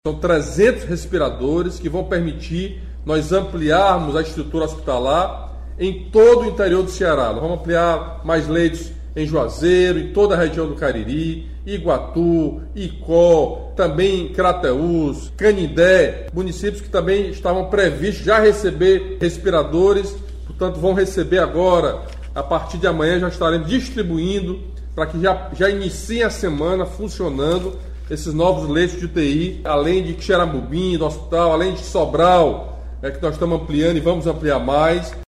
São 300 respiradores que vão permitir nós ampliarmos a estrutura hospitalar em todo o interior do Ceará. Nós vamos ampliar mais leitos em Juazeiro, em toda a região do Cariri, Iguatu, Icó, também em Crateús, Canindé, municípios que também estavam previstos já receber respiradores, portanto vão receber agora, a partir de amanhã já estaremos distribuindo para que já iniciem a semana funcionando esses novos leitos de UTI, além de Xeramobim, do hospital, além de Sobral, que nós estamos ampliando e vamos ampliar mais.